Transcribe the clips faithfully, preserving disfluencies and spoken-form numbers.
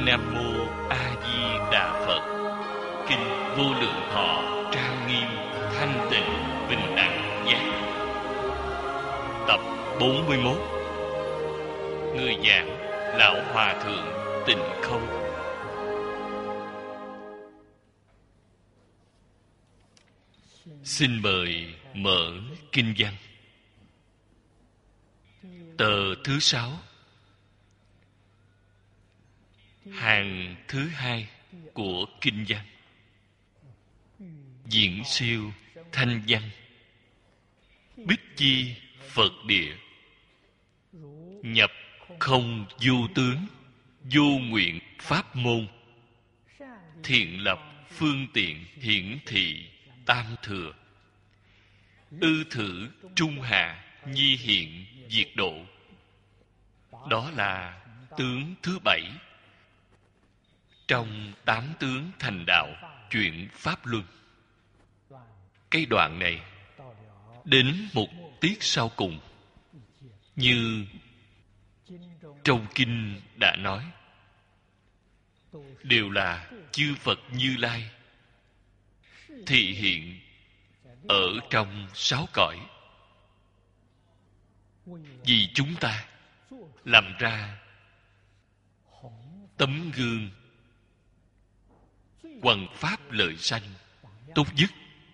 Nam Mô A Di Đà Phật. Kinh Vô Lượng Thọ trang nghiêm thanh tịnh bình đẳng giác. Tập bốn mươi mốt. Người giảng Lão Hòa Thượng Tịnh Không. Xin mời mở kinh văn. Tờ thứ sáu, hàng thứ hai của kinh văn. Diễn siêu thanh văn, bích chi Phật địa, nhập không vô tướng, vô nguyện pháp môn, thiện lập phương tiện hiển thị tam thừa, ư thử trung hạ nhi hiện diệt độ. Đó là tướng thứ bảy trong tám tướng thành đạo chuyển pháp luân. Cái đoạn này đến một tiết sau cùng, như trong kinh đã nói, đều là chư Phật Như Lai thị hiện ở trong sáu cõi, vì chúng ta làm ra tấm gương hoằng pháp lợi sanh tốt nhất.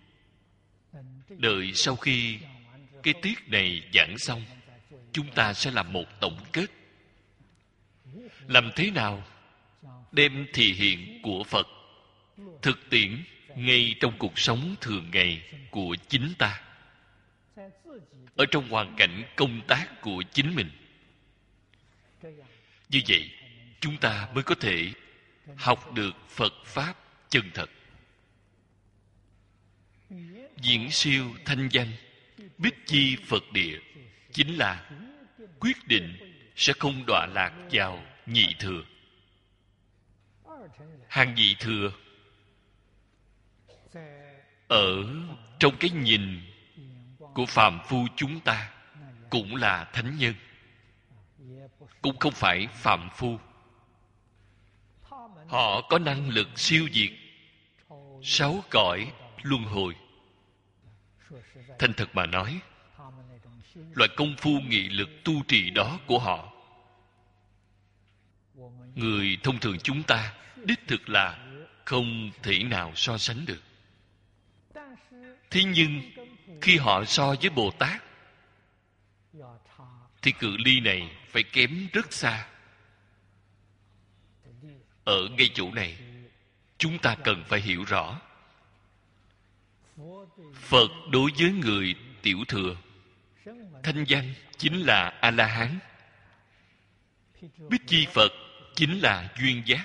Đợi sau khi cái tiết này giảng xong, chúng ta sẽ làm một tổng kết. Làm thế nào đem thị hiện của Phật thực tiễn ngay trong cuộc sống thường ngày của chính ta, ở trong hoàn cảnh công tác của chính mình. Như vậy chúng ta mới có thể học được Phật Pháp chân thật. Diễn siêu thanh văn, bích chi Phật địa, chính là quyết định sẽ không đọa lạc vào nhị thừa. Hàng nhị thừa ở trong cái nhìn của phàm phu chúng ta cũng là thánh nhân, cũng không phải phàm phu. Họ có năng lực siêu diệt sáu cõi luân hồi. Thành thật mà nói, loại công phu nghị lực tu trì đó của họ, người thông thường chúng ta đích thực là không thể nào so sánh được. Thế nhưng khi họ so với Bồ Tát, thì cự ly này phải kém rất xa. Ở ngay chỗ này, chúng ta cần phải hiểu rõ, Phật đối với người tiểu thừa, thanh văn chính là A-la-hán, bích chi Phật chính là duyên giác.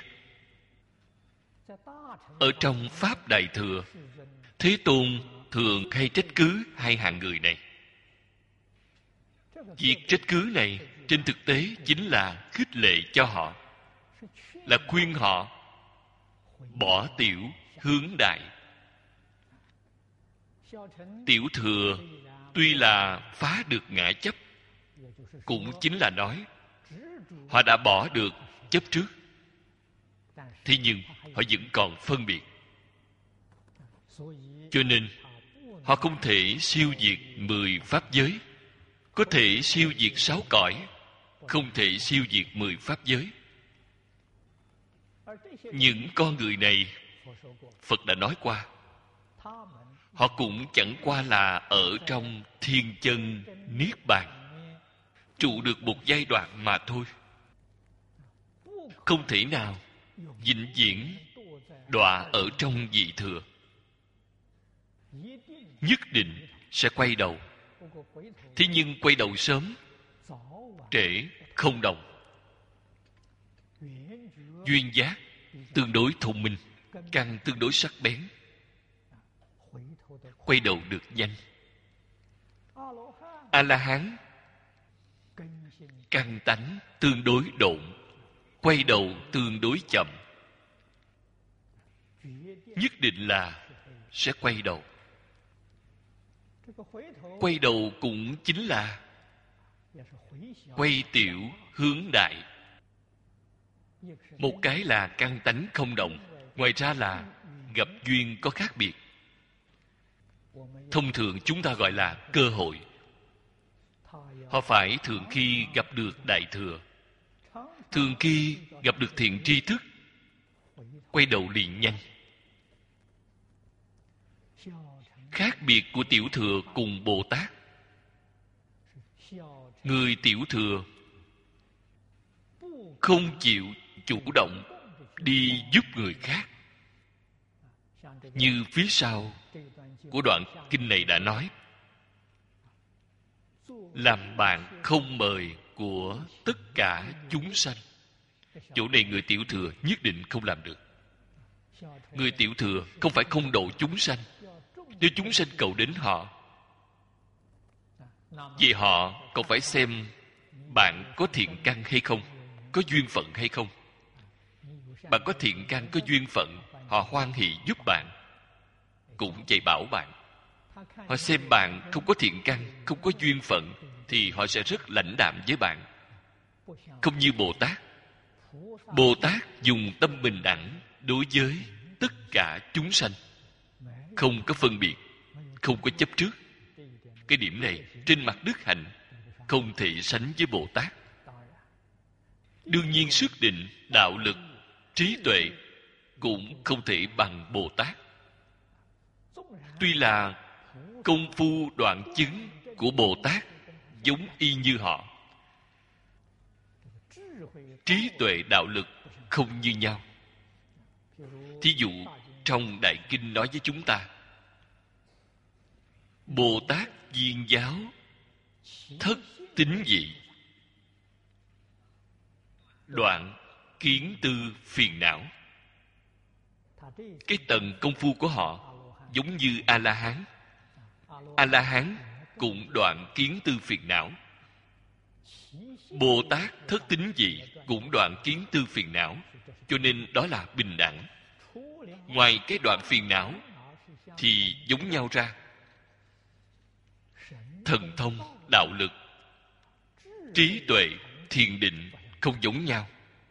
Ở trong Pháp Đại Thừa, Thế Tôn thường hay trách cứ hai hạng người này. Việc trách cứ này trên thực tế chính là khích lệ cho họ, là khuyên họ bỏ tiểu hướng đại. Tiểu thừa tuy là phá được ngã chấp, cũng chính là nói họ đã bỏ được chấp trước, thế nhưng họ vẫn còn phân biệt. Cho nên họ không thể siêu diệt mười pháp giới, có thể siêu diệt sáu cõi, không thể siêu diệt mười pháp giới. Những con người này, Phật đã nói qua, họ cũng chẳng qua là ở trong thiên chân niết bàn, trụ được một giai đoạn mà thôi, không thể nào vĩnh viễn đọa ở trong vị thừa. Nhất định sẽ quay đầu. Thế nhưng quay đầu sớm trễ không đồng. Duyên giác tương đối thông minh, căn tương đối sắc bén, quay đầu được nhanh. A-la-hán căn tánh tương đối độn, quay đầu tương đối chậm. Nhất định là sẽ quay đầu. Quay đầu cũng chính là quay tiểu hướng đại. Một cái là căn tánh không động, ngoài ra là gặp duyên có khác biệt. Thông thường chúng ta gọi là cơ hội. Họ phải thường khi gặp được Đại Thừa, thường khi gặp được thiện tri thức, quay đầu liền nhanh. Khác biệt của Tiểu Thừa cùng Bồ Tát, người Tiểu Thừa không chịu chủ động đi giúp người khác. Như phía sau của đoạn kinh này đã nói, làm bạn không mời của tất cả chúng sanh. Chỗ này người Tiểu Thừa nhất định không làm được. Người Tiểu Thừa không phải không độ chúng sanh. Nếu chúng sanh cầu đến họ, vậy họ còn phải xem bạn có thiện căn hay không, có duyên phận hay không. Bạn có thiện căn, có duyên phận, họ hoan hỷ giúp bạn, cũng dạy bảo bạn. Họ xem bạn không có thiện căn, không có duyên phận, thì họ sẽ rất lãnh đạm với bạn. Không như Bồ Tát. Bồ Tát dùng tâm bình đẳng đối với tất cả chúng sanh, không có phân biệt, không có chấp trước. Cái điểm này trên mặt đức hạnh không thể sánh với Bồ Tát. Đương nhiên sức định, đạo lực, trí tuệ cũng không thể bằng Bồ Tát. Tuy là công phu đoạn chứng của Bồ Tát giống y như họ, trí tuệ đạo lực không như nhau. Thí dụ trong Đại Kinh nói với chúng ta, Bồ Tát Viên Giáo thất tín dị, đoạn kiến tư phiền não. Cái tầng công phu của họ giống như A-la-hán. A-la-hán cũng đoạn kiến tư phiền não. Bồ Tát thất tín dị cũng đoạn kiến tư phiền não. Cho nên đó là bình đẳng. Ngoài cái đoạn phiền não thì giống nhau ra, thần thông, đạo lực, trí tuệ, thiền định không giống nhau.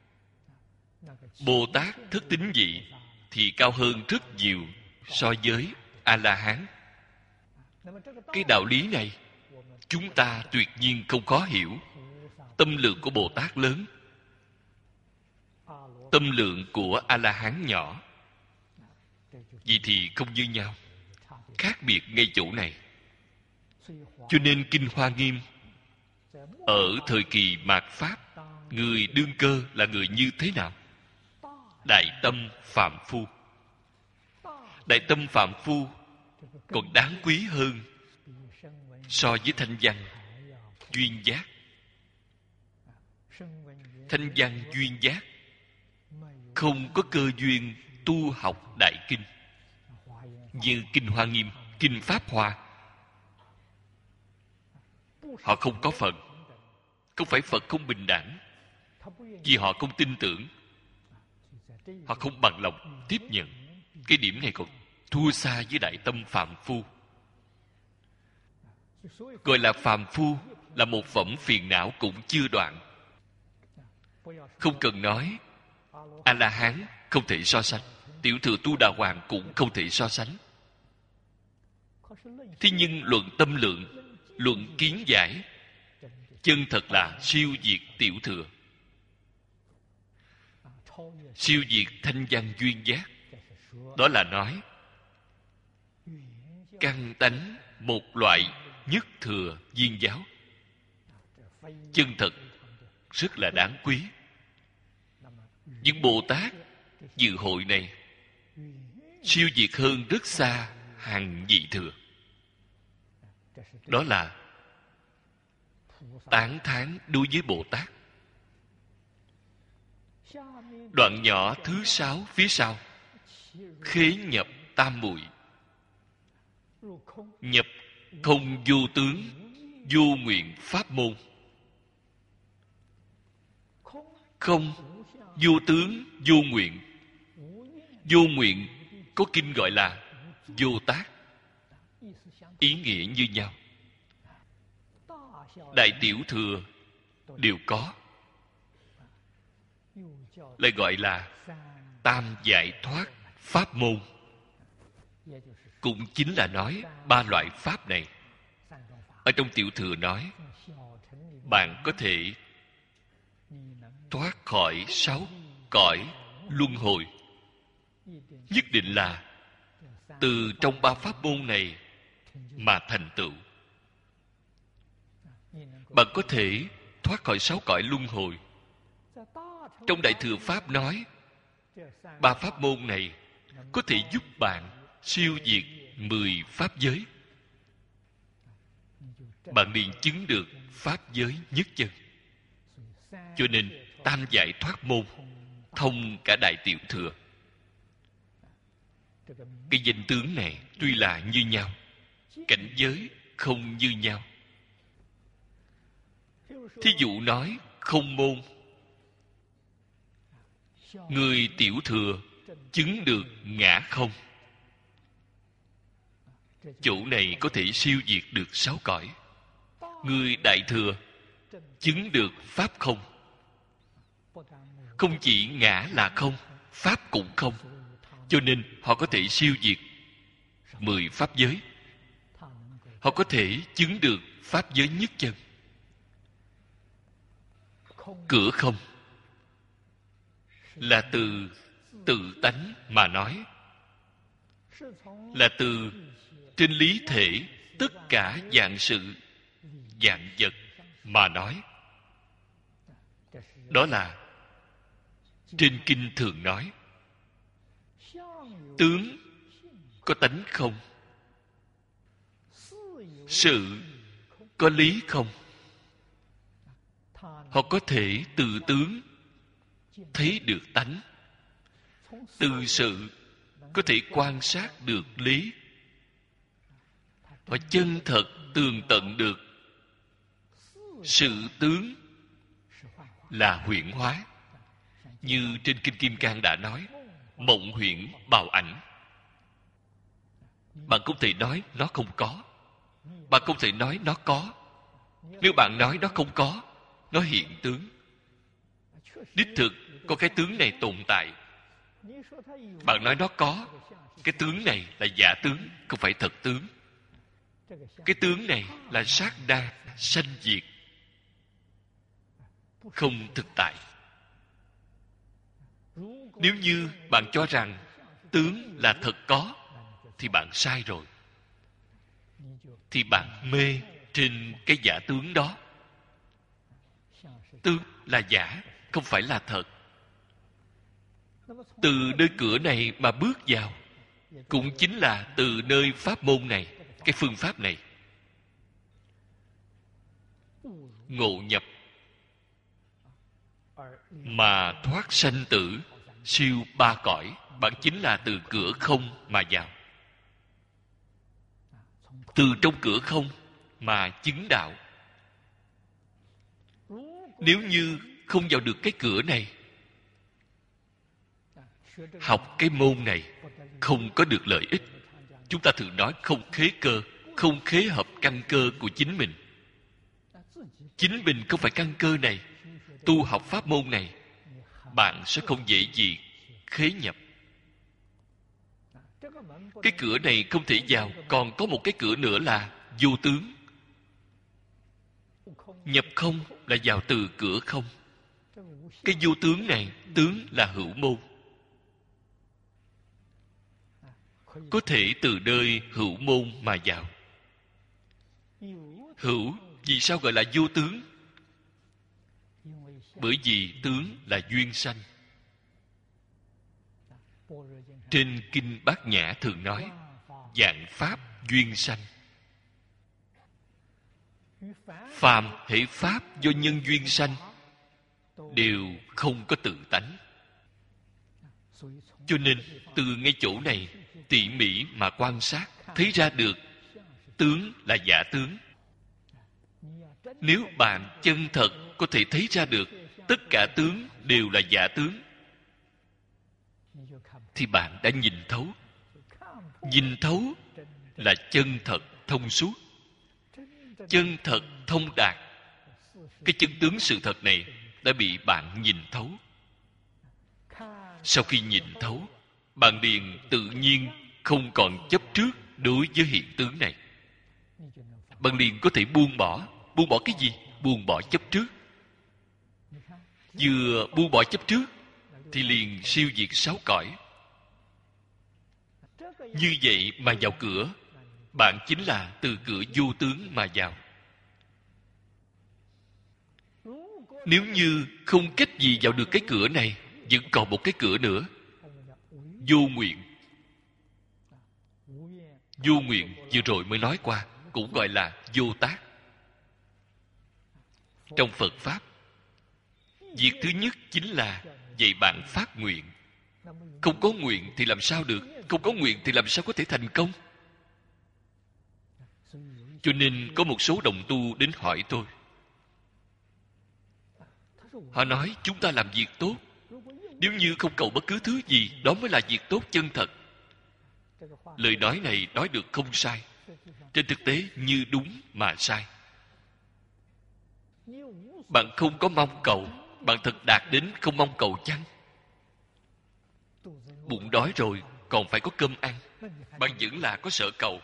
Bồ Tát thất tín dị thì cao hơn rất nhiều so với A-la-hán. Cái đạo lý này chúng ta tuyệt nhiên không khó hiểu. Tâm lượng của Bồ Tát lớn, tâm lượng của A-la-hán nhỏ. Vì thì không như nhau, khác biệt ngay chỗ này. Cho nên Kinh Hoa Nghiêm ở thời kỳ mạt Pháp, người đương cơ là người như thế nào? Đại tâm phàm phu. Đại tâm phàm phu còn đáng quý hơn so với thanh văn duyên giác. Thanh văn duyên giác không có cơ duyên tu học Đại Kinh như Kinh Hoa Nghiêm, Kinh Pháp Hoa. Họ không có Phật. Không phải Phật không bình đẳng, vì họ không tin tưởng, họ không bằng lòng tiếp nhận. Cái điểm này còn thua xa với đại tâm phàm phu. Gọi là phàm phu là một phẩm phiền não cũng chưa đoạn. Không cần nói A-la-hán không thể so sánh, Tiểu Thừa Tu Đà Hoàng cũng không thể so sánh. Thế nhưng luận tâm lượng, luận kiến giải, chân thật là siêu diệt Tiểu Thừa, siêu diệt thanh văn duyên giác. Đó là nói căn tánh một loại nhất thừa viên giáo. Chân thật rất là đáng quý. Những Bồ Tát dự hội này siêu diệt hơn rất xa hàng vị thừa. Đó là tán thán đối với Bồ Tát. Đoạn nhỏ thứ sáu phía sau, khế nhập tam muội, nhập không vô tướng vô nguyện pháp môn. Không vô tướng vô nguyện. Vô nguyện có kinh gọi là vô tác, ý nghĩa như nhau. Đại Tiểu Thừa đều có. lại gọi là tam giải thoát pháp môn. Cũng chính là nói ba loại pháp này. Ở trong Tiểu Thừa nói, bạn có thể thoát khỏi sáu cõi luân hồi. Nhất định là từ trong ba pháp môn này mà thành tựu. Bạn có thể thoát khỏi sáu cõi luân hồi. Trong Đại Thừa Pháp nói, ba pháp môn này có thể giúp bạn siêu diệt mười pháp giới. Bạn liền chứng được pháp giới nhất chân. Cho nên tam giải thoát môn thông cả Đại Tiểu Thừa. Cái danh tướng này tuy là như nhau, cảnh giới không như nhau. Thí dụ nói không môn, người Tiểu Thừa chứng được ngã không. Chỗ này có thể siêu diệt được sáu cõi. Người Đại Thừa chứng được pháp không. Không chỉ ngã là không, pháp cũng không. Cho nên họ có thể siêu diệt mười pháp giới. Họ có thể chứng được pháp giới nhất chân. Cửa không là từ tự tánh mà nói, là từ trên lý thể tất cả dạng sự dạng vật mà nói. Đó là trên kinh thường nói, tướng có tánh không, sự có lý không. Họ có thể từ tướng thấy được tánh, từ sự có thể quan sát được lý. Họ chân thật tường tận được sự tướng là huyễn hóa. Như trên Kinh Kim Cang đã nói, mộng huyễn bào ảnh. Bạn không thể nói nó không có, bạn không thể nói nó có. Nếu bạn nói nó không có, nó hiện tướng. Đích thực có cái tướng này tồn tại. Bạn nói nó có, cái tướng này là giả tướng, không phải thật tướng. Cái tướng này là sát đa sanh diệt, không thực tại. Nếu như bạn cho rằng tướng là thật có, thì bạn sai rồi. Thì bạn mê trên cái giả tướng đó. Tướng là giả, không phải là thật. Từ nơi cửa này mà bước vào, cũng chính là từ nơi pháp môn này, cái phương pháp này. Ngộ nhập mà thoát sanh tử, siêu ba cõi. Bạn chính là từ cửa không mà vào. Từ trong cửa không mà chứng đạo. Nếu như không vào được cái cửa này, học cái môn này không có được lợi ích. Chúng ta thường nói không khế cơ, không khế hợp căn cơ của chính mình. Chính mình không phải căn cơ này. Tu học pháp môn này, bạn sẽ không dễ gì khế nhập. Cái cửa này không thể vào. Còn có một cái cửa nữa là vô tướng. Nhập không là vào từ cửa không. Cái vô tướng này, tướng là hữu môn. Có thể từ nơi hữu môn mà vào. Hữu, vì sao gọi là vô tướng? Bởi vì tướng là duyên sanh. Trên Kinh Bát Nhã thường nói, vạn pháp duyên sanh. Phàm hệ pháp do nhân duyên sanh đều không có tự tánh. Cho nên từ ngay chỗ này tỉ mỉ mà quan sát, thấy ra được tướng là giả tướng. Nếu bạn chân thật có thể thấy ra được tất cả tướng đều là giả tướng, thì bạn đã nhìn thấu. Nhìn thấu là chân thật thông suốt, chân thật thông đạt. Cái chân tướng sự thật này đã bị bạn nhìn thấu. Sau khi nhìn thấu, bạn liền tự nhiên không còn chấp trước đối với hiện tướng này. Bạn liền có thể buông bỏ. Buông bỏ cái gì? Buông bỏ chấp trước. Vừa buông bỏ chấp trước thì liền siêu diệt sáu cõi. Như vậy mà vào cửa, bạn chính là từ cửa vô tướng mà vào. Nếu như không cách gì vào được cái cửa này, vẫn còn một cái cửa nữa. Vô nguyện. Vô nguyện vừa rồi mới nói qua, cũng gọi là vô tác. Trong Phật Pháp, việc thứ nhất chính là dạy bạn phát nguyện. Không có nguyện thì làm sao được? Không có nguyện thì làm sao có thể thành công? Cho nên có một số đồng tu đến hỏi tôi. Họ nói chúng ta làm việc tốt, nếu như không cầu bất cứ thứ gì, đó mới là việc tốt chân thật. Lời nói này nói được không sai. Trên thực tế như đúng mà sai. Bạn không có mong cầu, bạn thật đạt đến không mong cầu chăng? Bụng đói rồi còn phải có cơm ăn, bạn vẫn là có sợ cầu.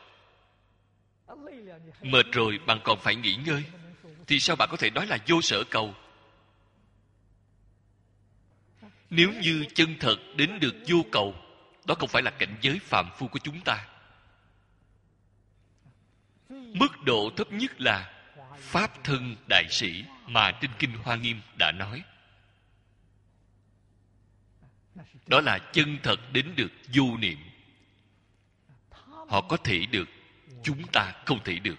Mệt rồi bạn còn phải nghỉ ngơi, thì sao bạn có thể nói là vô sở cầu? Nếu như chân thật đến được vô cầu, đó không phải là cảnh giới phàm phu của chúng ta. Mức độ thấp nhất là Pháp thân đại sĩ mà trên Kinh Hoa Nghiêm đã nói. Đó là chân thật đến được vô niệm. Họ có thể được, chúng ta không thể được.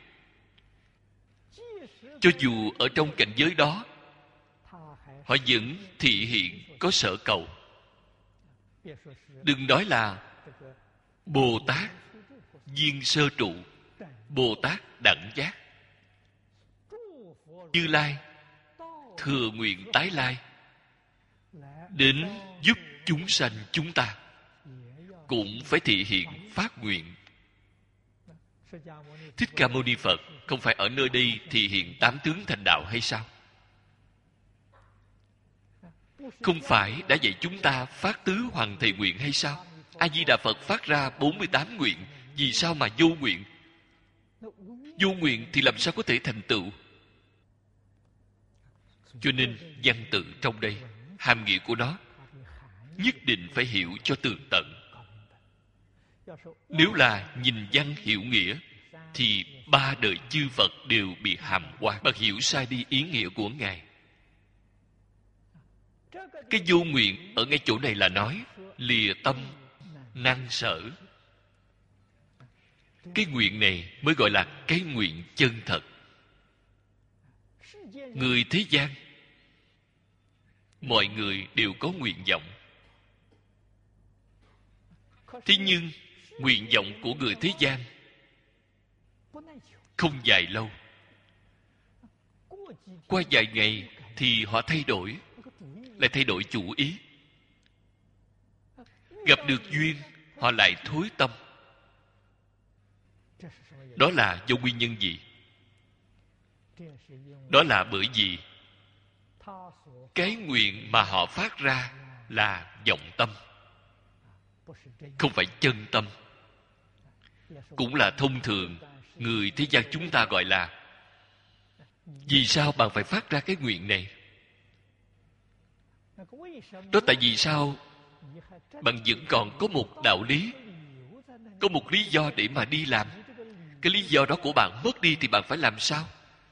Cho dù ở trong cảnh giới đó, họ vẫn thị hiện có sở cầu. Đừng nói là Bồ Tát viên sơ trụ, Bồ Tát đẳng giác, Như Lai thừa nguyện tái lai đến giúp chúng sanh chúng ta, cũng phải thị hiện phát nguyện. Thích Ca Mâu Ni Phật không phải ở nơi đây thị hiện tám tướng thành đạo hay sao? Không phải đã dạy chúng ta phát tứ hoàng thầy nguyện hay sao? A Di Đà Phật phát ra bốn mươi tám nguyện, vì sao mà vô nguyện? Vô nguyện thì làm sao có thể thành tựu? Cho nên văn tự trong đây, hàm nghĩa của nó nhất định phải hiểu cho tường tận. Nếu là nhìn văn hiểu nghĩa, thì ba đời chư Phật đều bị hàm qua. Bạn hiểu sai đi ý nghĩa của Ngài. Cái vô nguyện ở ngay chỗ này là nói lìa tâm năng sở. Cái nguyện này mới gọi là cái nguyện chân thật. Người thế gian, mọi người đều có nguyện vọng. Thế nhưng nguyện vọng của người thế gian không dài lâu. Qua vài ngày thì họ thay đổi, lại thay đổi chủ ý. Gặp được duyên, họ lại thối tâm. Đó là do nguyên nhân gì? Đó là bởi vì cái nguyện mà họ phát ra là vọng tâm, không phải chân tâm. Cũng là thông thường người thế gian chúng ta gọi là vì sao bạn phải phát ra cái nguyện này? Đó tại vì sao bạn vẫn còn có một đạo lý, có một lý do để mà đi làm. Cái lý do đó của bạn mất đi thì bạn phải làm sao?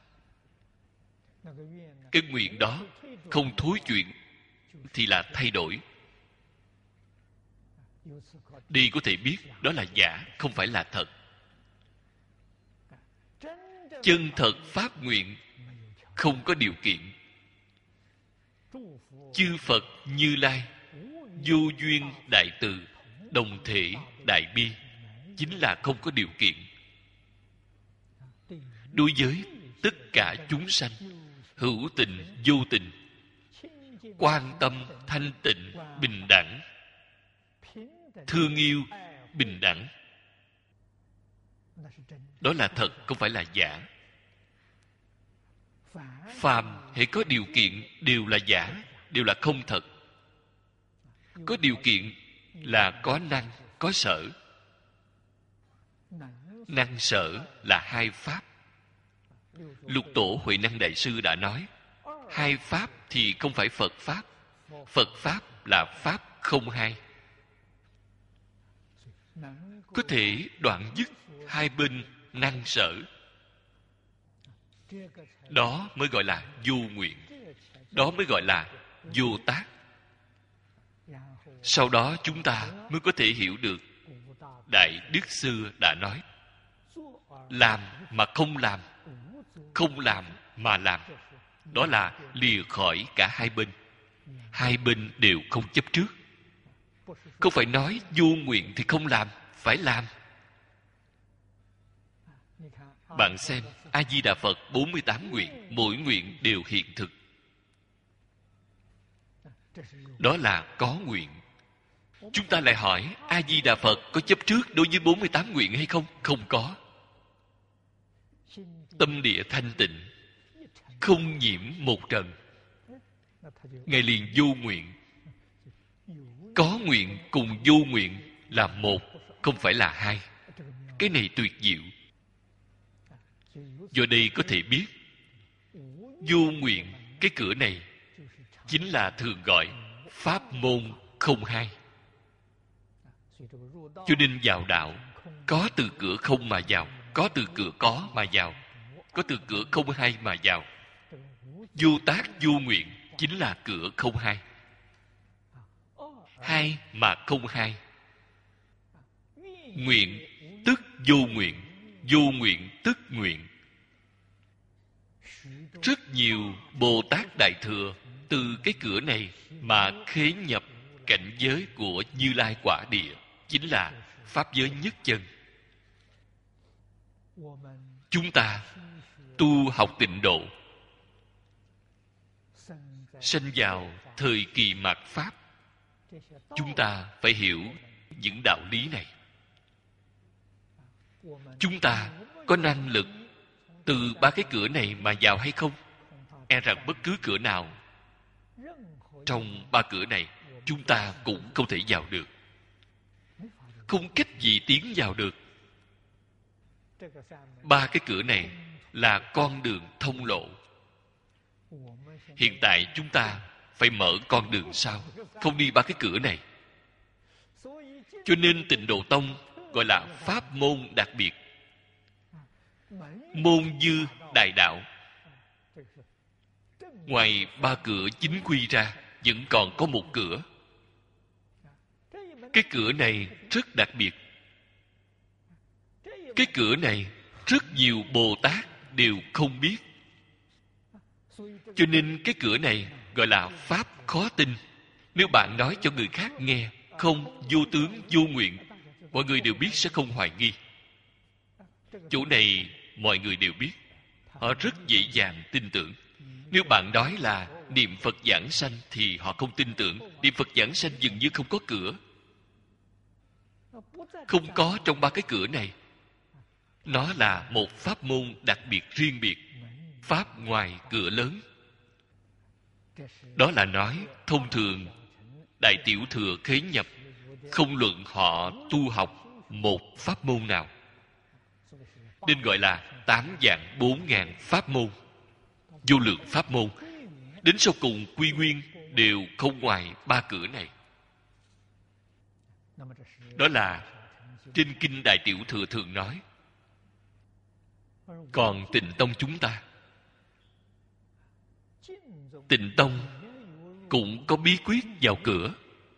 Cái nguyện đó không thối chuyện thì là thay đổi. Đi có thể biết đó là giả, không phải là thật. Chân thật phát nguyện không có điều kiện. Chư Phật Như Lai vô duyên đại từ, đồng thể đại bi, chính là không có điều kiện. Đối với tất cả chúng sanh, hữu tình vô tình, quan tâm thanh tịnh bình đẳng, thương yêu bình đẳng, đó là thật, không phải là giả. Phàm hễ có điều kiện đều là giả, đều là không thật. Có điều kiện là có năng, có sở. Năng sở là hai pháp. Lục Tổ Huệ Năng Đại Sư đã nói, hai pháp thì không phải Phật Pháp. Phật Pháp là Pháp không hai. Có thể đoạn dứt hai bên năng sở. Đó mới gọi là vô nguyện. Đó mới gọi là vô tác. Sau đó chúng ta mới có thể hiểu được Đại Đức Xưa đã nói, làm mà không làm, không làm mà làm, đó là lìa khỏi cả hai bên. Hai bên đều không chấp trước. Không phải nói vô nguyện thì không làm, phải làm. Bạn xem A Di Đà Phật bốn mươi tám nguyện, mỗi nguyện đều hiện thực. Đó là có nguyện. Chúng ta lại hỏi, A Di Đà Phật có chấp trước đối với bốn mươi tám nguyện hay không? Không có. Tâm địa thanh tịnh, không nhiễm một trần, Ngài liền vô nguyện. Có nguyện cùng vô nguyện là một, không phải là hai. Cái này tuyệt diệu. Do đây có thể biết, vô nguyện, cái cửa này chính là thường gọi pháp môn không hai. Cho nên vào đạo, có từ cửa không mà vào, có từ cửa có mà vào, có từ cửa không hai mà vào. Vô tác vô nguyện chính là cửa không hai. Hai mà không hai. Nguyện tức vô nguyện, vô nguyện tức nguyện. Rất nhiều Bồ Tát Đại Thừa từ cái cửa này mà khế nhập cảnh giới của Như Lai quả địa, chính là pháp giới nhất chân. Chúng ta tu học tịnh độ, sanh vào thời kỳ mạt Pháp, chúng ta phải hiểu những đạo lý này. Chúng ta có năng lực từ ba cái cửa này mà vào hay không? E rằng bất cứ cửa nào trong ba cửa này chúng ta cũng không thể vào được. Không cách gì tiến vào được. Ba cái cửa này là con đường thông lộ. Hiện tại chúng ta phải mở con đường sau, không đi ba cái cửa này. Cho nên Tịnh Độ Tông gọi là pháp môn đặc biệt. Môn dư đại đạo. Ngoài ba cửa chính quy ra, vẫn còn có một cửa. Cái cửa này rất đặc biệt. Cái cửa này rất nhiều Bồ Tát đều không biết. Cho nên cái cửa này gọi là pháp khó tin. Nếu bạn nói cho người khác nghe không, vô tướng, vô nguyện, mọi người đều biết sẽ không hoài nghi. Chỗ này mọi người đều biết. Họ rất dễ dàng tin tưởng. Nếu bạn nói là niệm Phật giảng sanh thì họ không tin tưởng. Niệm Phật giảng sanh dường như không có cửa. Không có trong ba cái cửa này. Nó là một pháp môn đặc biệt riêng biệt. Pháp ngoài cửa lớn. Đó là nói thông thường Đại Tiểu Thừa khế nhập, không luận họ tu học một pháp môn nào, nên gọi là tám vạn bốn ngàn pháp môn, vô lượng pháp môn. Đến sau cùng quy nguyên đều không ngoài ba cửa này. Đó là trên kinh Đại Tiểu Thừa thường nói. Còn Tịnh Tông chúng ta, Tịnh Tông cũng có bí quyết vào cửa.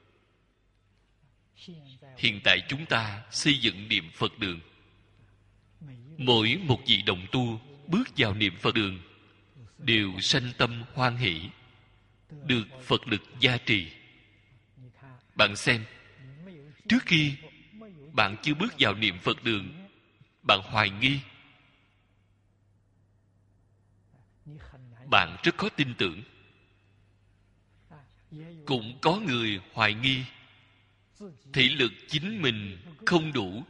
Hiện tại chúng ta xây dựng niệm Phật đường. Mỗi một vị đồng tu bước vào niệm Phật đường đều sanh tâm hoan hỷ, được Phật lực gia trì. Bạn xem, trước khi bạn chưa bước vào niệm Phật đường, bạn hoài nghi, bạn rất khó tin tưởng. Cũng có người hoài nghi thị lực chính mình không đủ,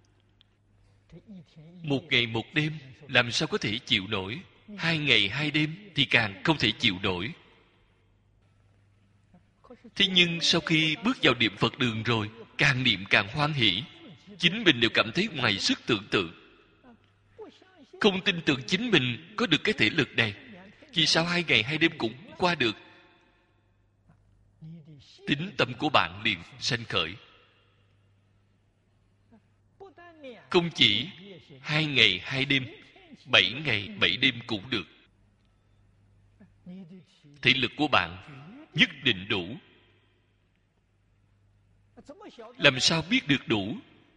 một ngày một đêm làm sao có thể chịu nổi, hai ngày hai đêm thì càng không thể chịu nổi. Thế nhưng sau khi bước vào niệm Phật đường rồi, càng niệm càng hoan hỷ, chính mình đều cảm thấy ngoài sức tưởng tượng. Không tin tưởng chính mình có được cái thể lực này, vì sao hai ngày hai đêm cũng qua được? Tín tâm của bạn liền sanh khởi. Không chỉ hai ngày hai đêm, bảy ngày bảy đêm cũng được. Thể lực của bạn nhất định đủ. Làm sao biết được đủ?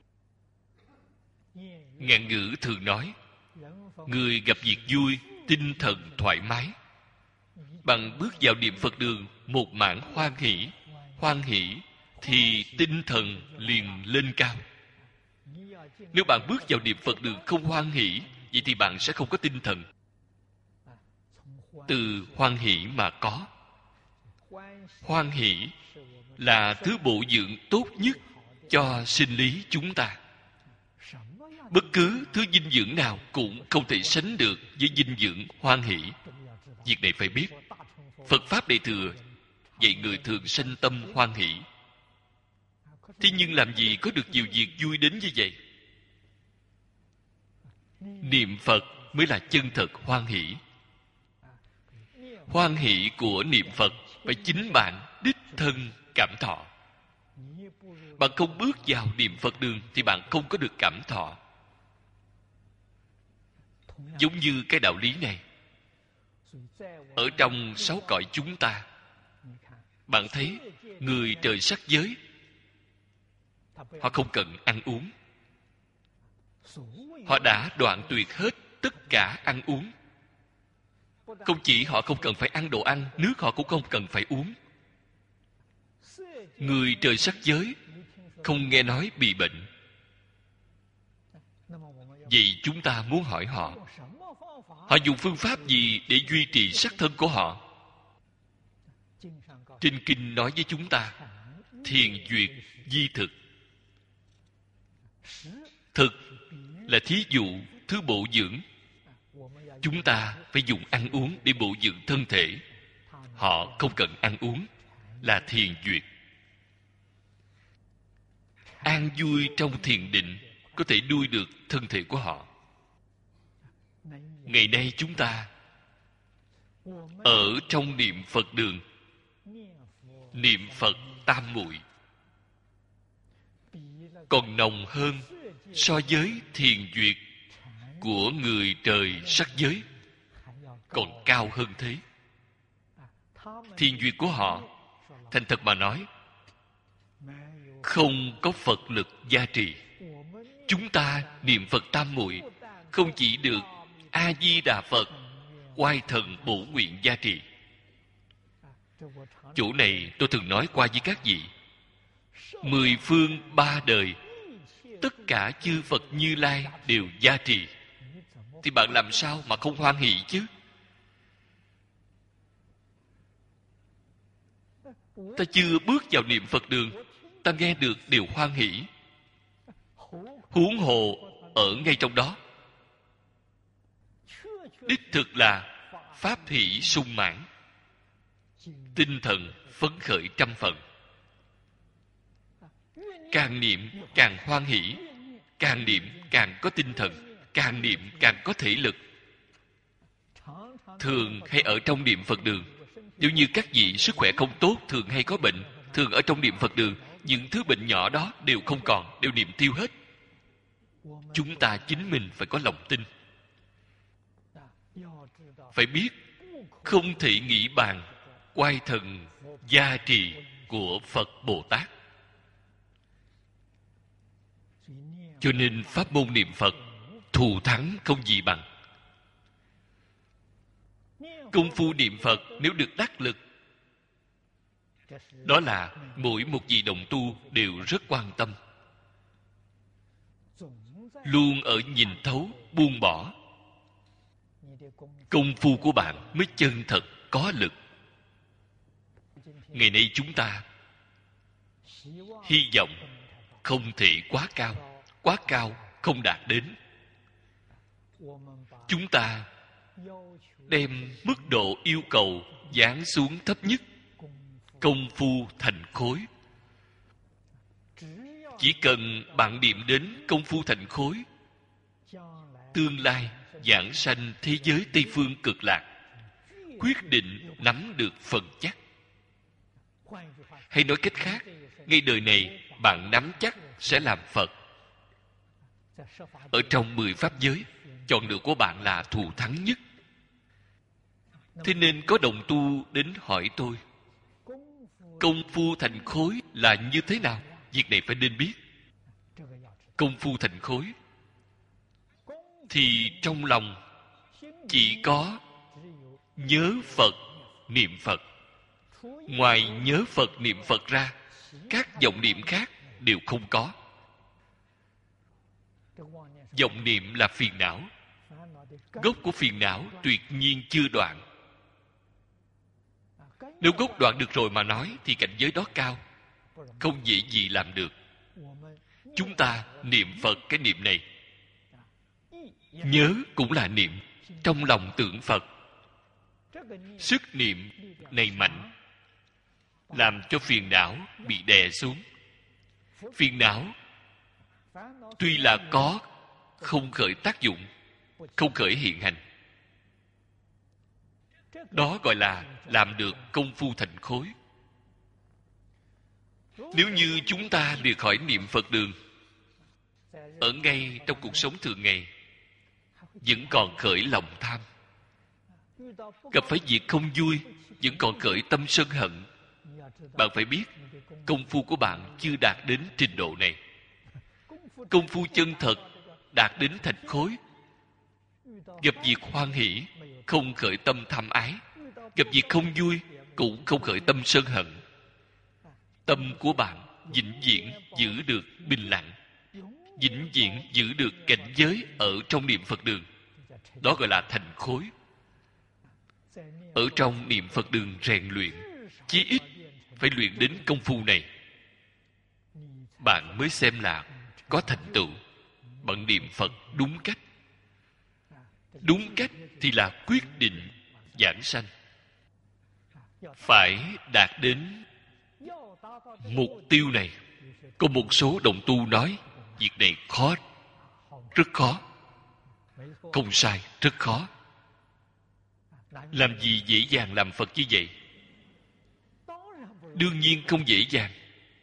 Ngạn ngữ thường nói, người gặp việc vui, tinh thần thoải mái. Bạn bước vào niệm Phật đường, một mảng hoan hỷ. Hoan hỷ thì tinh thần liền lên cao. Nếu bạn bước vào niệm Phật đường không hoan hỷ, vậy thì bạn sẽ không có tinh thần. Từ hoan hỷ mà có. Hoan hỷ là thứ bổ dưỡng tốt nhất cho sinh lý chúng ta. Bất cứ thứ dinh dưỡng nào cũng không thể sánh được với dinh dưỡng hoan hỷ. Việc này phải biết. Phật Pháp Đại Thừa dạy người thường sanh tâm hoan hỷ. Thế nhưng làm gì có được nhiều việc vui đến như vậy? Niệm Phật mới là chân thật hoan hỷ. Hoan hỷ của niệm Phật phải chính bạn đích thân cảm thọ. Bạn không bước vào niệm Phật đường thì bạn không có được cảm thọ. Giống như cái đạo lý này, ở trong sáu cõi chúng ta, bạn thấy người trời sắc giới, họ không cần ăn uống. Họ đã đoạn tuyệt hết tất cả ăn uống. Không chỉ họ không cần phải ăn đồ ăn, nước họ cũng không cần phải uống. Người trời sắc giới không nghe nói bị bệnh. Vậy chúng ta muốn hỏi họ, họ dùng phương pháp gì để duy trì sắc thân của họ? Trên kinh nói với chúng ta, thiền duyệt di thực. Thực là thí dụ thứ bổ dưỡng. Chúng ta phải dùng ăn uống để bổ dưỡng thân thể. Họ không cần ăn uống, là thiền duyệt. An vui trong thiền định có thể nuôi được thân thể của họ. Ngày nay chúng ta ở trong niệm Phật đường, niệm Phật tam muội còn nồng hơn so với thiền duyệt của người trời sắc giới, còn cao hơn thế. Thiền duyệt của họ, thành thật mà nói, không có Phật lực gia trì. Chúng ta niệm Phật tam muội không chỉ được A Di Đà Phật oai thần bổ nguyện gia trì. Chỗ này tôi thường nói qua với các vị, mười phương ba đời tất cả chư Phật Như Lai đều gia trì, thì bạn làm sao mà không hoan hỷ chứ? Ta chưa bước vào niệm Phật đường, ta nghe được điều hoan hỷ. Huống hồ ở ngay trong đó, đích thực là pháp hỷ sung mãn, tinh thần phấn khởi trăm phần. Càng niệm càng hoan hỷ, càng niệm càng có tinh thần, càng niệm càng có thể lực. Thường hay ở trong niệm Phật đường, nếu như các vị sức khỏe không tốt, thường hay có bệnh, thường ở trong niệm Phật đường, những thứ bệnh nhỏ đó đều không còn, đều niệm tiêu hết. Chúng ta chính mình phải có lòng tin, phải biết không thể nghĩ bàn oai thần gia trì của Phật Bồ Tát. Cho nên pháp môn niệm Phật thù thắng không gì bằng. Công phu niệm Phật nếu được đắc lực, đó là mỗi một vị đồng tu đều rất quan tâm, luôn ở nhìn thấu buông bỏ. Công phu của bạn mới chân thật có lực. Ngày nay chúng ta hy vọng không thể quá cao, quá cao không đạt đến. Chúng ta đem mức độ yêu cầu giáng xuống thấp nhất. công phu thành khối. Chỉ cần bạn niệm đến công phu thành khối, tương lai giảng sanh thế giới Tây Phương Cực Lạc, quyết định nắm được phần chắc. Hay nói cách khác, ngay đời này bạn nắm chắc sẽ làm Phật. Ở trong mười pháp giới, chọn lựa của bạn là thù thắng nhất. Thế nên có đồng tu đến hỏi tôi, công phu thành khối là như thế nào? Việc này phải nên biết. Công phu thành khối thì trong lòng chỉ có nhớ Phật, niệm Phật. Ngoài nhớ Phật, niệm Phật ra, các vọng niệm khác đều không có. Vọng niệm là phiền não. Gốc của phiền não tuyệt nhiên chưa đoạn. Nếu gốc đoạn được rồi mà nói thì cảnh giới đó cao, không dễ gì làm được. Chúng ta niệm Phật cái niệm này, nhớ cũng là niệm, trong lòng tưởng Phật. Sức niệm này mạnh, làm cho phiền não bị đè xuống. Phiền não tuy là có, không khởi tác dụng, không khởi hiện hành. Đó gọi là làm được công phu thành khối. Nếu như chúng ta liệt khỏi niệm Phật đường, ở ngay trong cuộc sống thường ngày vẫn còn khởi lòng tham, gặp phải việc không vui vẫn còn khởi tâm sân hận, bạn phải biết công phu của bạn chưa đạt đến trình độ này. Công phu chân thật đạt đến thành khối. Gặp việc hoan hỷ không khởi tâm tham ái, gặp việc không vui cũng không khởi tâm sân hận. Tâm của bạn vĩnh viễn giữ được bình lặng, vĩnh viễn giữ được cảnh giới ở trong niệm Phật đường. Đó gọi là thành khối. Ở trong niệm Phật đường rèn luyện, chí ít phải luyện đến công phu này, bạn mới xem là có thành tựu. Bạn niệm Phật đúng cách. Đúng cách thì là quyết định giảng sanh. Phải đạt đến mục tiêu này. Có một số đồng tu nói việc này khó, rất khó. Không sai, rất khó. Làm gì dễ dàng làm Phật như vậy? Đương nhiên không dễ dàng.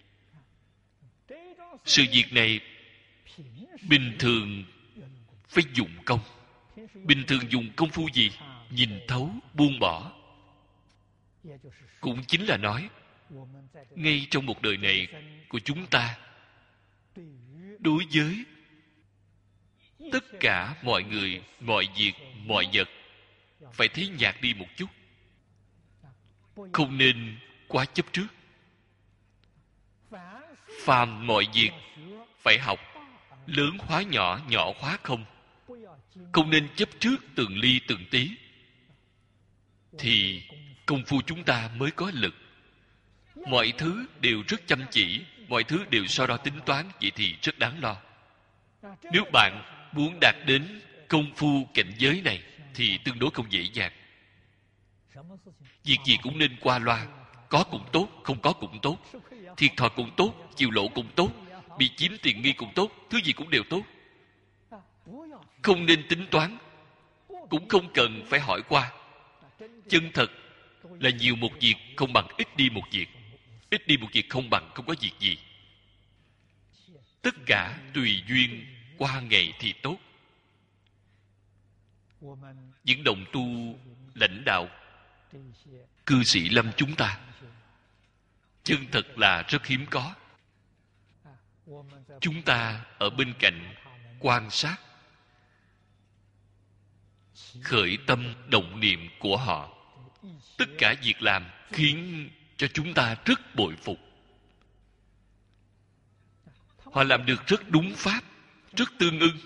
Sự việc này bình thường phải dụng công. Bình thường dùng công phu gì? Nhìn thấu, buông bỏ. Cũng chính là nói, ngay trong một đời này của chúng ta, đối với tất cả mọi người, mọi việc, mọi vật phải thấy nhạt đi một chút. Không nên quá chấp trước. Phàm mọi việc phải học lớn hóa nhỏ, nhỏ hóa không. Không nên chấp trước từng ly từng tí, thì công phu chúng ta mới có lực. Mọi thứ đều rất chăm chỉ, mọi thứ đều so đo tính toán, vậy thì rất đáng lo. Nếu bạn muốn đạt đến công phu cảnh giới này thì tương đối không dễ dàng. Việc gì cũng nên qua loa. Có cũng tốt, không có cũng tốt. Thiệt thòi cũng tốt, chịu lỗ cũng tốt, bị chiếm tiện nghi cũng tốt, thứ gì cũng đều tốt. Không nên tính toán, cũng không cần phải hỏi qua. Chân thật là nhiều một việc không bằng ít đi một việc. Ít đi một việc không bằng không có việc gì. Tất cả tùy duyên, qua ngày thì tốt. Những đồng tu lãnh đạo, cư sĩ lâm chúng ta, chân thật là rất hiếm có. Chúng ta ở bên cạnh quan sát, khởi tâm động niệm của họ, tất cả việc làm khiến cho chúng ta rất bội phục. Họ làm được rất đúng pháp, rất tương ưng,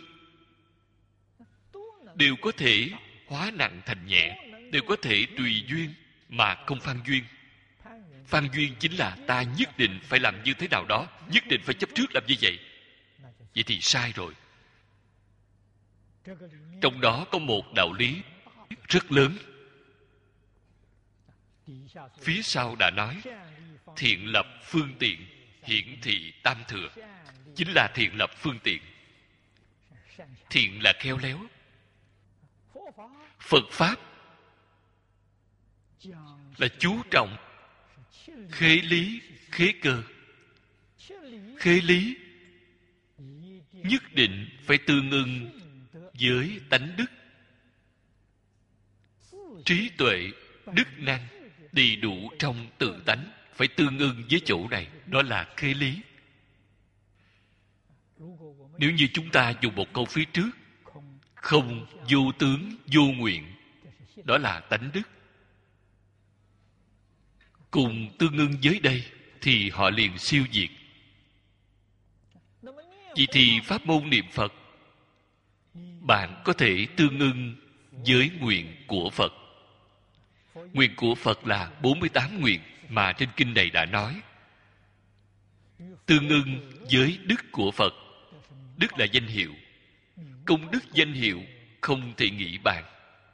đều có thể hóa nặng thành nhẹ, đều có thể tùy duyên mà không phan duyên. Phan duyên chính là ta nhất định phải làm như thế nào đó, nhất định phải chấp trước làm như vậy. Vậy thì sai rồi. Trong đó có một đạo lý rất lớn. Phía sau đã nói thiện lập phương tiện hiển thị tam thừa, chính là thiện lập phương tiện. Thiện là khéo léo. Phật Pháp là chú trọng khế lý khế cơ. Khế lý nhất định phải tương ưng với tánh đức. Trí tuệ, đức năng đầy đủ trong tự tánh, phải tương ưng với chỗ này. Đó là khế lý. Nếu như chúng ta dùng một câu phía trước, không vô tướng vô nguyện, đó là tánh đức, cùng tương ưng với đây, thì họ liền siêu diệt. Vậy thì pháp môn niệm Phật, bạn có thể tương ưng với nguyện của Phật. Nguyện của Phật là bốn mươi tám nguyện mà trên kinh này đã nói. Tương ưng với đức của Phật. Đức là danh hiệu. Công đức danh hiệu không thể nghĩ bàn.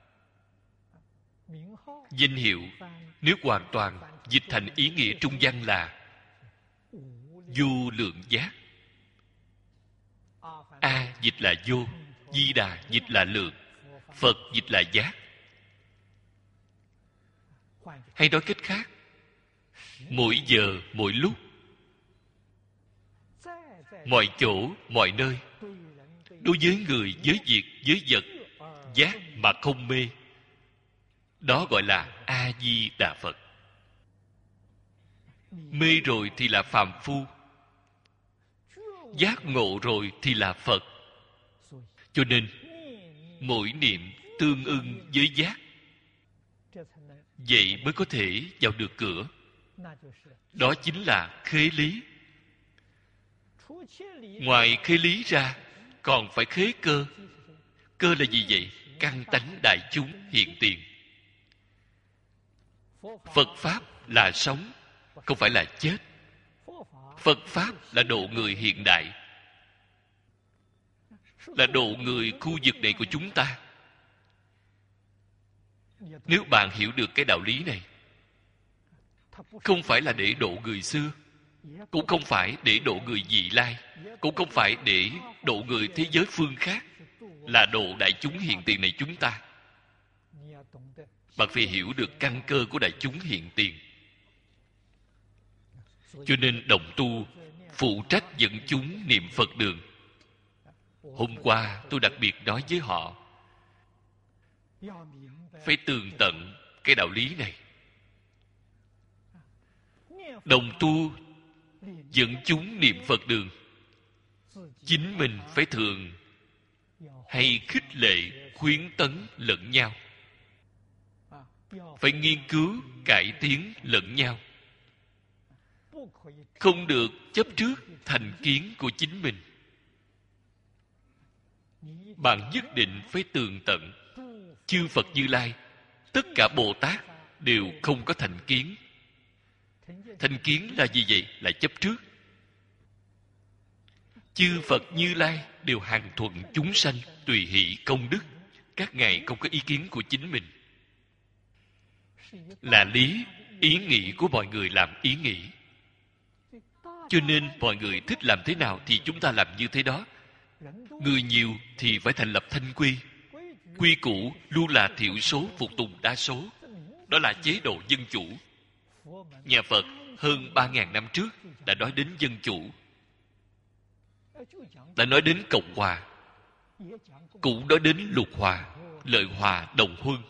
Danh hiệu nếu hoàn toàn dịch thành ý nghĩa trung văn là vô lượng giác. A dịch là vô, Di Đà dịch là lượng, Phật dịch là giác. Hay nói cách khác, mỗi giờ mỗi lúc, mọi chỗ mọi nơi, đối với người, với việc, với vật, giác mà không mê, đó gọi là A Di Đà Phật. Mê rồi thì là phàm phu, giác ngộ rồi thì là Phật. Cho nên mỗi niệm tương ưng với giác, vậy mới có thể vào được cửa. Đó chính là khế lý. Ngoài khế lý ra còn phải khế cơ. Cơ là gì vậy? Căn tánh đại chúng hiện tiền. Phật Pháp là sống, không phải là chết. Phật Pháp là độ người hiện đại, là độ người khu vực này của chúng ta. Nếu bạn hiểu được cái đạo lý này, không phải là để độ người xưa, cũng không phải để độ người vị lai, cũng không phải để độ người thế giới phương khác, là độ đại chúng hiện tiền này chúng ta. Bạn phải hiểu được căn cơ của đại chúng hiện tiền. Cho nên đồng tu phụ trách dẫn chúng niệm Phật đường. Hôm qua tôi đặc biệt nói với họ, phải tường tận cái đạo lý này. Đồng tu dẫn chúng niệm Phật đường, chính mình phải thường hay khích lệ khuyến tấn lẫn nhau, phải nghiên cứu cải tiến lẫn nhau, không được chấp trước thành kiến của chính mình. Bạn nhất định phải tường tận. Chư Phật Như Lai, tất cả Bồ Tát đều không có thành kiến. Thành kiến là gì vậy? Là chấp trước. Chư Phật Như Lai đều hàng thuận chúng sanh, tùy hỷ công đức. Các ngài không có ý kiến của chính mình. Là lý, ý nghĩ của mọi người làm ý nghĩ. Cho nên mọi người thích làm thế nào thì chúng ta làm như thế đó. Người nhiều thì phải thành lập thanh quy. Quy củ luôn là thiểu số phục tùng đa số. Đó là chế độ dân chủ. Nhà Phật hơn ba ngàn năm trước đã nói đến dân chủ, đã nói đến cộng hòa, cũng nói đến lục hòa, lợi hòa, đồng huân.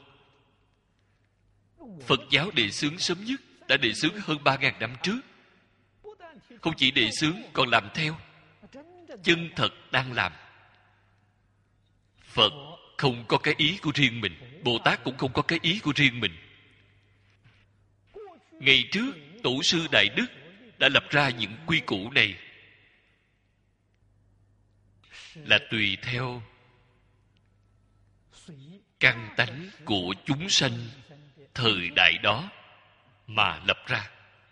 Phật giáo đề xướng sớm nhất đã đề xướng hơn ba ngàn năm trước. Không chỉ đề xướng còn làm theo, chân thật đang làm. Phật không có cái ý của riêng mình, Bồ Tát cũng không có cái ý của riêng mình. Ngày trước tổ sư Đại Đức đã lập ra những quy củ này, là tùy theo căn tánh của chúng sanh thời đại đó mà lập ra.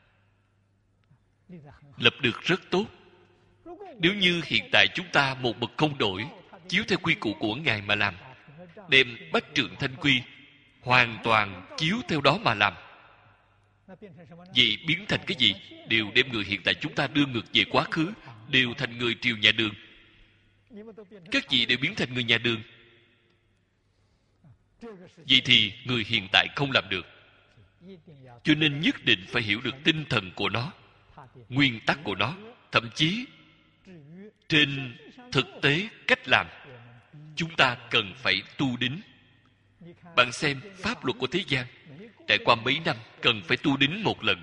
Lập được rất tốt. Nếu như hiện tại chúng ta một bậc không đổi, chiếu theo quy củ của ngài mà làm, đem bách trượng thanh quy hoàn toàn chiếu theo đó mà làm, Vậy biến thành cái gì? Đều đem người hiện tại chúng ta đưa ngược về quá khứ, đều thành người triều nhà Đường. Các vị đều biến thành người nhà Đường. Vậy thì người hiện tại không làm được. Cho nên nhất định phải hiểu được tinh thần của nó, nguyên tắc của nó. Thậm chí trên thực tế cách làm, chúng ta cần phải tu đính. Bạn xem pháp luật của thế gian, trải qua mấy năm cần phải tu đính một lần.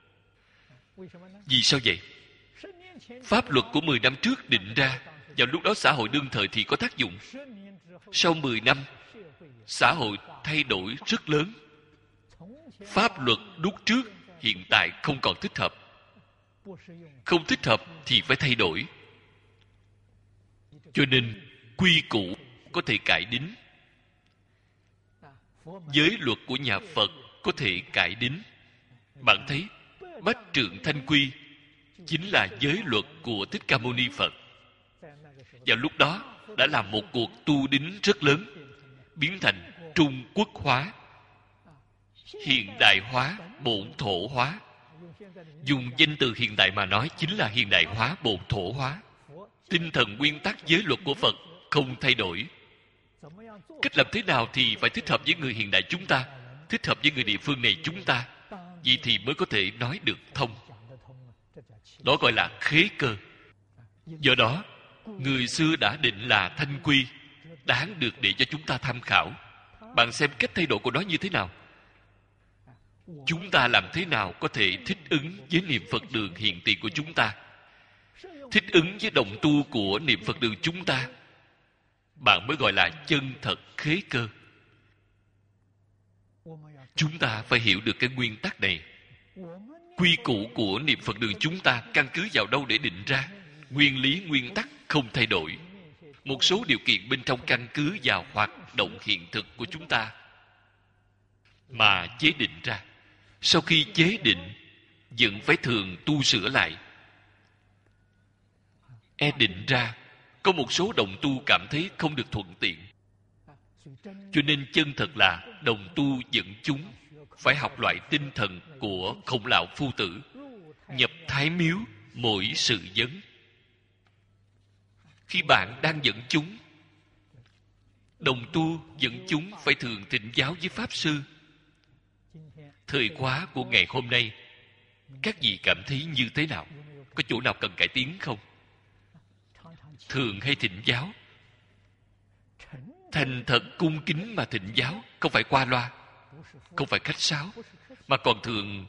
Vì sao vậy? Pháp luật của mười năm trước định ra, vào lúc đó xã hội đương thời thì có tác dụng. Sau mười năm, xã hội thay đổi rất lớn. Pháp luật lúc trước hiện tại không còn thích hợp. Không thích hợp thì phải thay đổi. Cho nên quy củ có thể cải đính. Giới luật của nhà Phật có thể cải đính. Bạn thấy Bách Trượng Thanh Quy chính là giới luật của Thích Ca Mâu Ni Phật. Vào lúc đó đã làm một cuộc tu đính rất lớn, biến thành Trung Quốc hóa, hiện đại hóa, bổn thổ hóa. Dùng danh từ hiện đại mà nói chính là hiện đại hóa, bổn thổ hóa. Tinh thần nguyên tắc giới luật của Phật không thay đổi. Cách làm thế nào thì phải thích hợp với người hiện đại chúng ta, thích hợp với người địa phương này chúng ta. Vậy thì mới có thể nói được thông. Đó gọi là khế cơ. Do đó, người xưa đã định là thanh quy, đáng được để cho chúng ta tham khảo. Bạn xem cách thay đổi của nó như thế nào. Chúng ta làm thế nào có thể thích ứng với niệm Phật đường hiện tiền của chúng ta, thích ứng với đồng tu của niệm Phật đường chúng ta, bạn mới gọi là chân thật khế cơ. Chúng ta phải hiểu được cái nguyên tắc này. Quy củ của niệm Phật đường chúng ta căn cứ vào đâu để định ra? Nguyên lý nguyên tắc không thay đổi. Một số điều kiện bên trong căn cứ vào hoạt động hiện thực của chúng ta mà chế định ra. Sau khi chế định, vẫn phải thường tu sửa lại. E định ra, có một số đồng tu cảm thấy không được thuận tiện. Cho nên chân thật là đồng tu dẫn chúng phải học loại tinh thần của Khổng Lão Phu Tử, nhập Thái Miếu mỗi sự vấn. Khi bạn đang dẫn chúng, đồng tu dẫn chúng phải thường thỉnh giáo với Pháp Sư. Thời khóa của ngày hôm nay, các vị cảm thấy như thế nào? Có chỗ nào cần cải tiến không? Thường hay thỉnh giáo, thành thật cung kính mà thỉnh giáo, không phải qua loa, không phải khách sáo, mà còn thường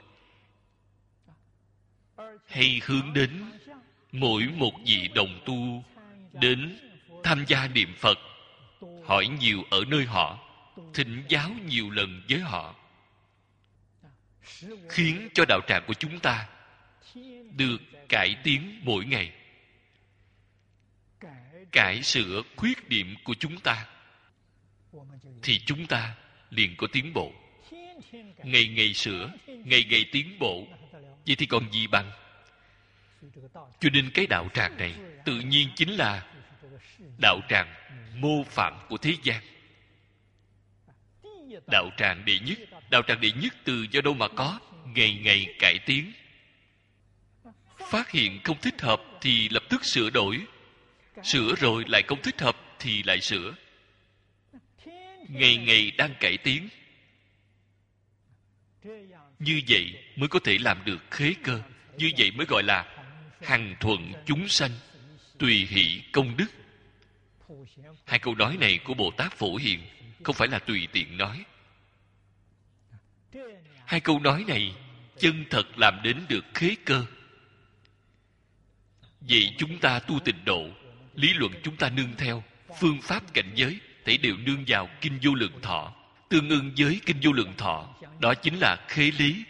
hay hướng đến mỗi một vị đồng tu đến tham gia niệm Phật, hỏi nhiều ở nơi họ, thỉnh giáo nhiều lần với họ, khiến cho đạo tràng của chúng ta được cải tiến mỗi ngày, cải sửa khuyết điểm của chúng ta, thì chúng ta liền có tiến bộ. Ngày ngày sửa, ngày ngày tiến bộ, vậy thì còn gì bằng? Cho nên cái đạo tràng này tự nhiên chính là đạo tràng mô phạm của thế gian. Đạo tràng đệ nhất, đạo tràng đệ nhất từ do đâu mà có? Ngày ngày cải tiến. Phát hiện không thích hợp thì lập tức sửa đổi, sửa rồi lại không thích hợp thì lại sửa. Ngày ngày đang cải tiến. Như vậy mới có thể làm được khế cơ. Như vậy mới gọi là hằng thuận chúng sanh, tùy hỷ công đức. Hai câu nói này của Bồ Tát Phổ Hiền không phải là tùy tiện nói. Hai câu nói này chân thật làm đến được khế cơ. Vậy chúng ta tu tịnh độ, lý luận chúng ta nương theo, phương pháp cảnh giới thể đều nương vào Kinh Vô Lượng Thọ. Tương ưng với Kinh Vô Lượng Thọ, đó chính là khế lý.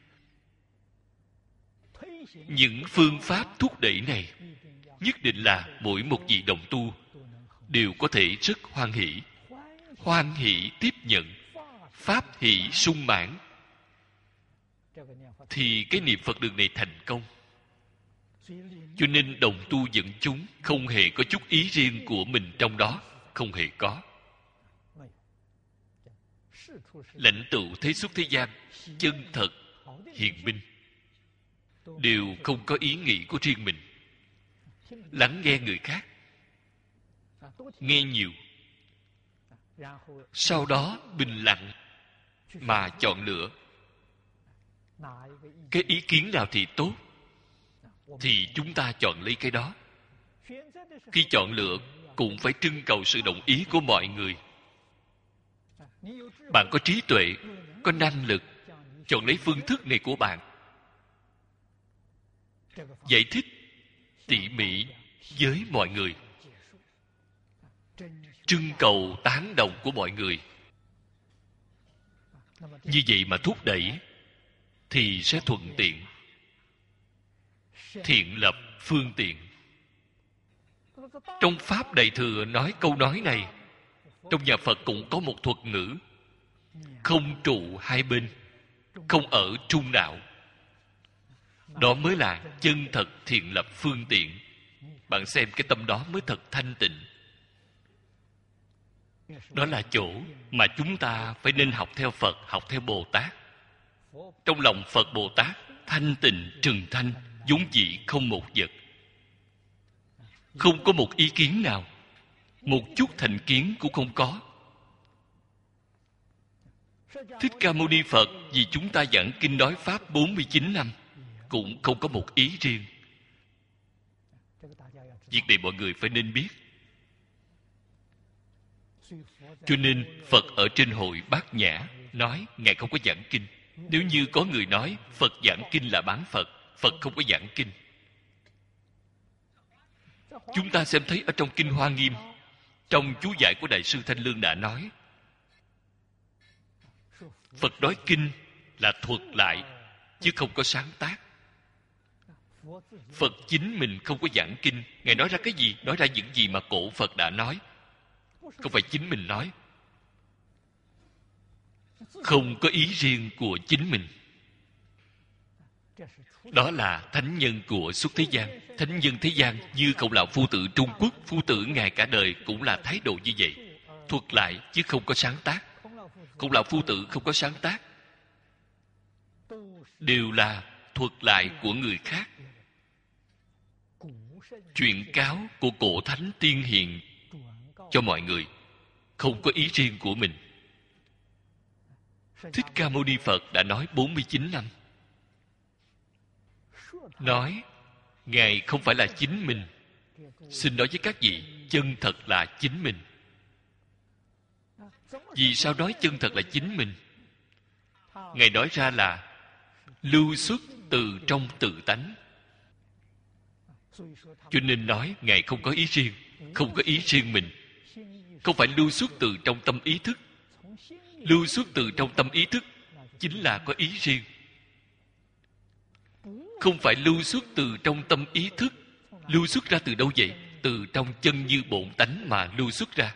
Những phương pháp thúc đẩy này nhất định là mỗi một vị đồng tu đều có thể rất hoan hỷ. Hoan hỷ tiếp nhận, pháp hỷ sung mãn, thì cái niệm Phật đường này thành công. Cho nên đồng tu dẫn chúng không hề có chút ý riêng của mình trong đó, không hề có. Lãnh tụ thế xuất thế gian, chân thật hiền minh, đều không có ý nghĩ của riêng mình. Lắng nghe người khác, nghe nhiều, sau đó bình lặng mà chọn lựa cái ý kiến nào thì tốt, thì chúng ta chọn lấy cái đó. Khi chọn lựa cũng phải trưng cầu sự đồng ý của mọi người. Bạn có trí tuệ, có năng lực, chọn lấy phương thức này của bạn, giải thích tỉ mỉ với mọi người, trưng cầu tán đồng của mọi người. Như vậy mà thúc đẩy thì sẽ thuận tiện. Thiện lập phương tiện. Trong Pháp Đại Thừa nói câu nói này. Trong nhà Phật cũng có một thuật ngữ: không trụ hai bên, không ở trung đạo. Đó mới là chân thật thiện lập phương tiện. Bạn xem cái tâm đó mới thật thanh tịnh. Đó là chỗ mà chúng ta phải nên học theo Phật, học theo Bồ Tát. Trong lòng Phật Bồ Tát thanh tịnh trừng thanh, vốn dĩ không một vật, không có một ý kiến nào, một chút thành kiến cũng không có. Thích Ca Mâu Ni Phật vì chúng ta giảng kinh nói Pháp bốn mươi chín năm cũng không có một ý riêng. Việc này mọi người phải nên biết. Cho nên Phật ở trên hội Bát Nhã nói Ngài không có giảng kinh. Nếu như có người nói Phật giảng kinh là bán Phật, Phật không có giảng kinh. Chúng ta xem thấy ở trong Kinh Hoa Nghiêm, trong chú giải của Đại sư Thanh Lương đã nói, Phật nói kinh là thuật lại, chứ không có sáng tác. Phật chính mình không có giảng kinh. Ngài nói ra cái gì? Nói ra những gì mà cổ Phật đã nói, không phải chính mình nói. Không có ý riêng của chính mình. Đó là thánh nhân của suốt thế gian. Thánh nhân thế gian như Khổng Lão Phu Tử Trung Quốc, Phu Tử Ngài cả đời cũng là thái độ như vậy, thuật lại chứ không có sáng tác. Khổng Lão Phu Tử không có sáng tác, đều là thuật lại của người khác. Chuyện cáo của cổ thánh tiên hiền cho mọi người, không có ý riêng của mình. Thích Ca Mâu Ni Phật đã nói bốn mươi chín năm. Nói Ngài không phải là chính mình. Xin nói với các vị, chân thật là chính mình. Vì sao nói chân thật là chính mình? Ngài nói ra là lưu xuất từ trong tự tánh. Cho nên nói Ngài không có ý riêng, không có ý riêng mình. Không phải lưu xuất từ trong tâm ý thức. Lưu xuất từ trong tâm ý thức chính là có ý riêng. Không phải lưu xuất từ trong tâm ý thức. Lưu xuất ra từ đâu vậy? Từ trong chân như bổn tánh mà lưu xuất ra.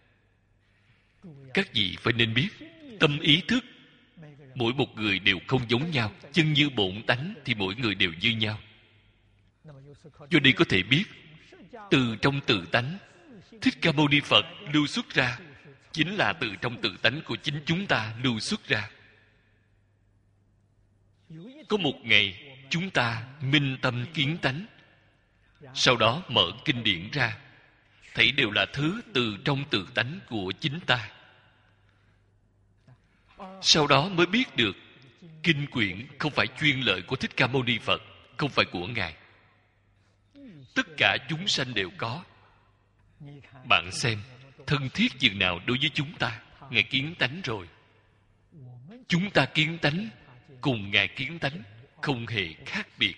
Các vị phải nên biết, tâm ý thức mỗi một người đều không giống nhau. Chân như bổn tánh thì mỗi người đều như nhau. Do đây có thể biết, từ trong tự tánh, Thích Ca Mâu Ni Phật lưu xuất ra chính là từ trong tự tánh của chính chúng ta lưu xuất ra. Có một ngày chúng ta minh tâm kiến tánh, sau đó mở kinh điển ra, thấy đều là thứ từ trong tự tánh của chính ta. Sau đó mới biết được kinh quyển không phải chuyên lợi của Thích Ca Mâu Ni Phật, không phải của Ngài. Tất cả chúng sanh đều có. Bạn xem, thân thiết chừng nào đối với chúng ta. Ngài kiến tánh rồi. Chúng ta kiến tánh cùng Ngài kiến tánh không hề khác biệt.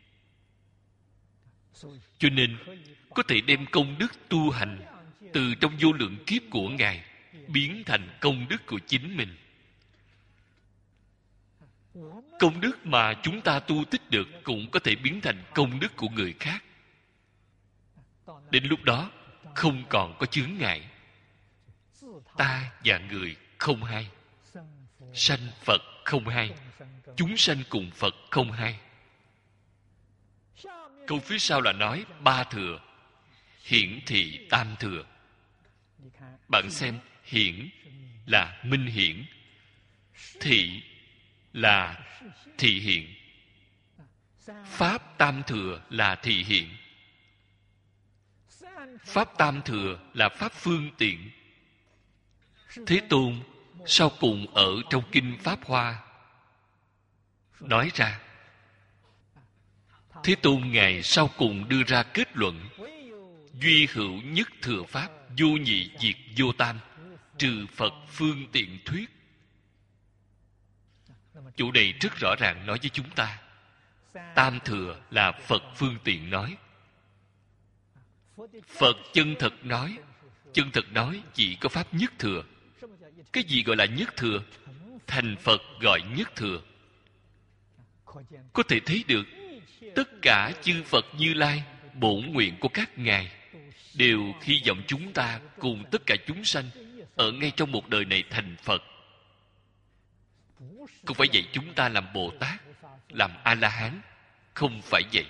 Cho nên có thể đem công đức tu hành từ trong vô lượng kiếp của Ngài biến thành công đức của chính mình. Công đức mà chúng ta tu tích được cũng có thể biến thành công đức của người khác. Đến lúc đó không còn có chướng ngại. Ta và người không hai, sanh Phật không hai, chúng sanh cùng Phật không hai. Câu phía sau là nói ba thừa, hiển thị tam thừa. Bạn xem, hiển là minh hiển, thị là thị hiện. Pháp tam thừa là thị hiện. Pháp tam thừa là pháp phương tiện. Thế Tôn sau cùng ở trong Kinh Pháp Hoa nói ra, Thế Tôn Ngài sau cùng đưa ra kết luận: duy hữu nhất thừa Pháp, vô nhị diệt vô tam, trừ Phật phương tiện thuyết. Chủ đề rất rõ ràng nói với chúng ta, tam thừa là Phật phương tiện nói. Phật chân thật nói. Chân thật nói chỉ có Pháp nhất thừa. Cái gì gọi là nhất thừa? Thành Phật gọi nhất thừa. Có thể thấy được tất cả chư Phật Như Lai, bổn nguyện của các ngài đều hy vọng chúng ta cùng tất cả chúng sanh ở ngay trong một đời này thành Phật. Không phải vậy chúng ta làm Bồ Tát, làm A-la-hán. Không phải vậy.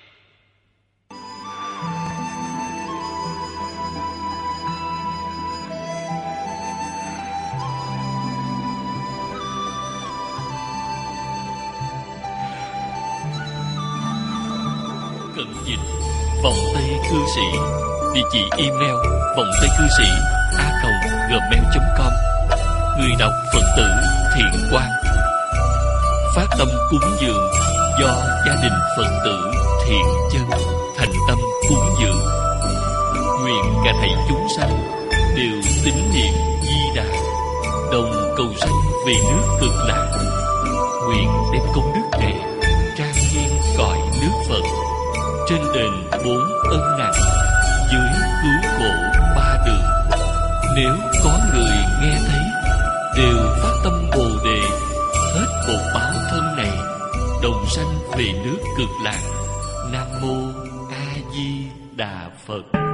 Cận dịch Vọng Tây Cư Sĩ. Địa chỉ email vọng tây cư sĩ a còng gmail chấm com. Người đọc Phật tử Thiện Quang. Phát tâm cúng dường do gia đình Phật tử Thiện Chân thành tâm cúng dường. Nguyện cả thảy chúng sanh đều tín niệm Di Đà, đồng cầu sanh về nước Cực Lạc. Nguyện đem công đức này trang nghiêm cõi nước Phật, trên đền bốn ân nặng, dưới cứu khổ ba đường. Nếu có người nghe thấy đều phát tâm Bồ Đề, hết bột báo thân này, đồng sanh về nước Cực Lạc. Nam mô A Di Đà Phật.